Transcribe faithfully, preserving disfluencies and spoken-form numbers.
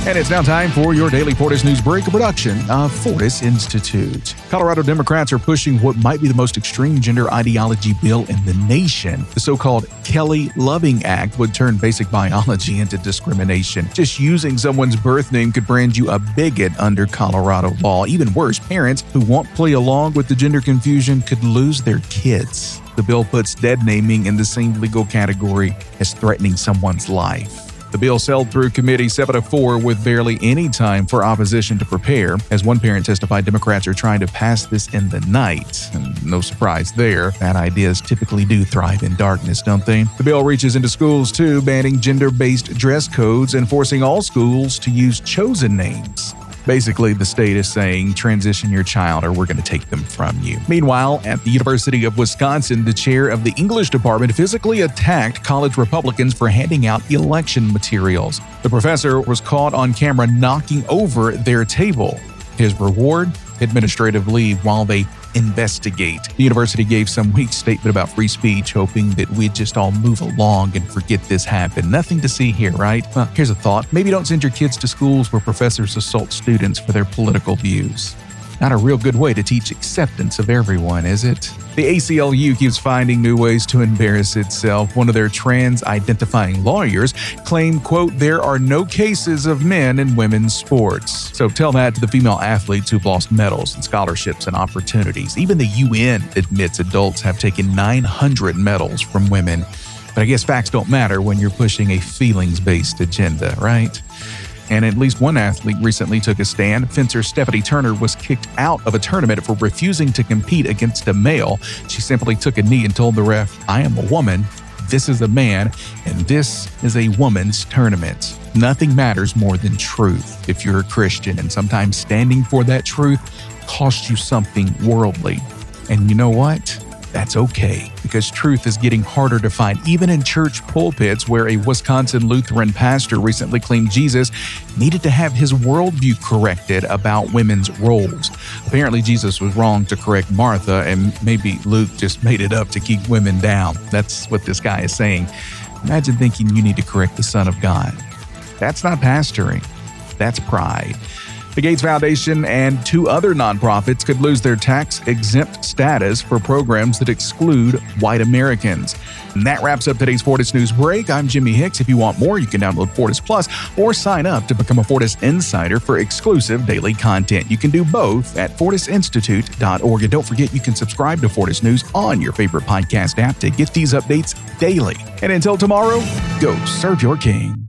And it's now time for your daily Fortis News Break, a production of Fortis Institute. Colorado Democrats are pushing what might be the most extreme gender ideology bill in the nation. The so-called Kelly Loving Act would turn basic biology into discrimination. Just using someone's birth name could brand you a bigot under Colorado law. Even worse, parents who won't play along with the gender confusion could lose their kids. The bill puts dead naming in the same legal category as threatening someone's life. The bill sailed through committee seven to four with barely any time for opposition to prepare. As one parent testified, Democrats are trying to pass this in the night. And no surprise there. Bad ideas typically do thrive in darkness, don't they? The bill reaches into schools too, banning gender-based dress codes and forcing all schools to use chosen names. Basically, the state is saying, transition your child or we're going to take them from you. Meanwhile, at the University of Wisconsin, the chair of the English department physically attacked college Republicans for handing out election materials. The professor was caught on camera knocking over their table. His reward? Administrative leave while they investigate. The university gave some weak statement about free speech, hoping that we'd just all move along and forget this happened. Nothing to see here, right? Well, here's a thought. Maybe don't send your kids to schools where professors assault students for their political views. Not a real good way to teach acceptance of everyone, is it? The A C L U keeps finding new ways to embarrass itself. One of their trans-identifying lawyers claimed, quote, there are no cases of men in women's sports. So tell that to the female athletes who've lost medals and scholarships and opportunities. Even the U N admits adults have taken nine hundred medals from women. But I guess facts don't matter when you're pushing a feelings-based agenda, right? And at least one athlete recently took a stand. Fencer Stephanie Turner was kicked out of a tournament for refusing to compete against a male. She simply took a knee and told the ref, I am a woman, this is a man, and this is a woman's tournament. Nothing matters more than truth if you're a Christian, and sometimes standing for that truth costs you something worldly. And you know what? That's okay, because truth is getting harder to find, even in church pulpits, where a Wisconsin Lutheran pastor recently claimed Jesus needed to have his worldview corrected about women's roles. Apparently, Jesus was wrong to correct Martha, and maybe Luke just made it up to keep women down. That's what this guy is saying. Imagine thinking you need to correct the Son of God. That's not pastoring. That's pride. The Gates Foundation and two other nonprofits could lose their tax-exempt status for programs that exclude white Americans. And that wraps up today's Fortis News Break. I'm Jimmy Hicks. If you want more, you can download Fortis Plus or sign up to become a Fortis Insider for exclusive daily content. You can do both at fortis institute dot org. And don't forget, you can subscribe to Fortis News on your favorite podcast app to get these updates daily. And until tomorrow, go serve your king.